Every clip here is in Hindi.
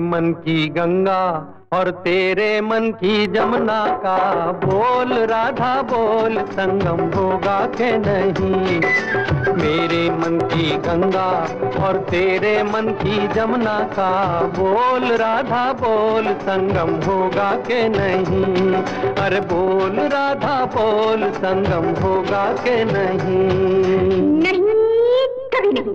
मन की गंगा और तेरे मन की जमुना का बोल राधा बोल, संगम होगा के नहीं। मेरे मन की गंगा और तेरे मन की जमुना का बोल राधा बोल, संगम होगा के नहीं। अरे बोल राधा बोल, संगम होगा के नहीं। नहीं, कभी नहीं।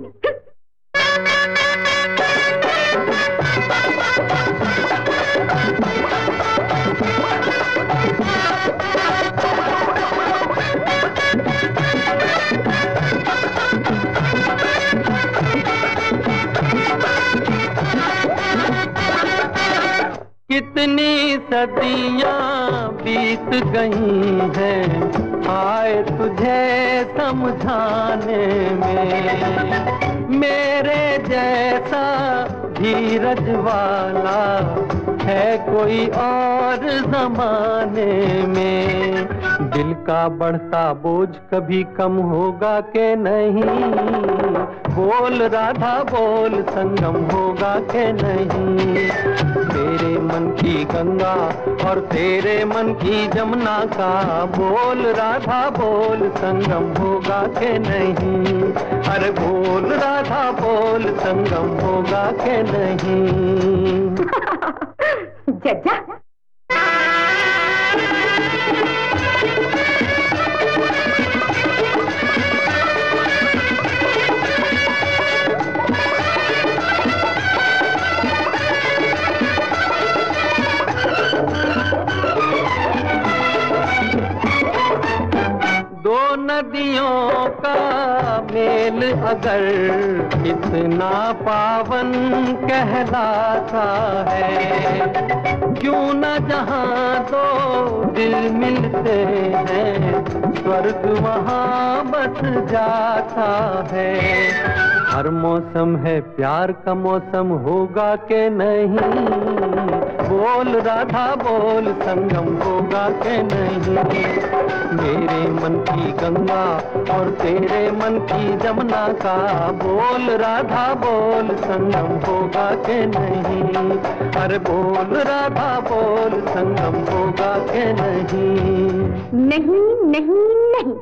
कितनी सदियां बीत गई हैं आए तुझे समझाने में। मेरे जैसा धीरज वाला है कोई और जमाने में। दिल का बढ़ता बोझ कभी कम होगा के नहीं। बोल राधा बोल, संगम होगा के नहीं। तेरे मन की गंगा और तेरे मन की जमुना का बोल राधा बोल, संगम होगा के नहीं। अरे बोल राधा बोल, संगम होगा के नहीं। जज्जा दो नदियों का मेल अगर इतना पावन कहलाता है, क्यों न जहां दो दिल मिलते हैं स्वर्ग वहां बस जाता है। हर मौसम है प्यार का मौसम होगा के नहीं। बोल राधा बोल, संगम होगा के नहीं। मेरे मन की गंगा और तेरे मन की जमुना का बोल राधा बोल, संगम होगा के नहीं। अरे बोल राधा बोल, संगम होगा के नहीं। नहीं नहीं नहीं।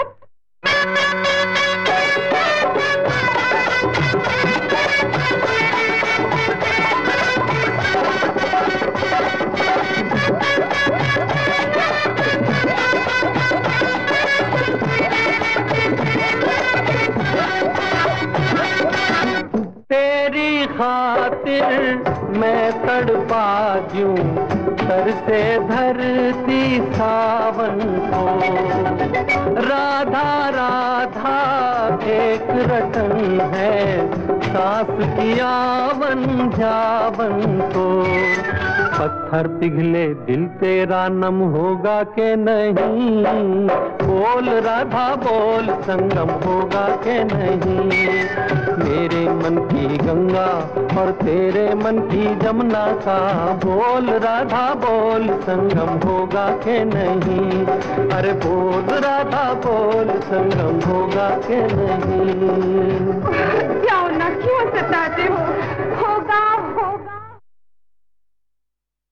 तेरी खातिर मैं तड़पा दूं सर से धरती सावन को। राधा राधा एक रटन है, सांस की आवन जावन को। पत्थर पिघले दिल तेरा नम होगा के नहीं। बोल राधा बोल, संगम होगा के नहीं। मेरे मन की गंगा और तेरे मन की जमुना का बोल राधा बोल, संगम होगा के नहीं। अरे बोल राधा बोल, संगम होगा के नहीं।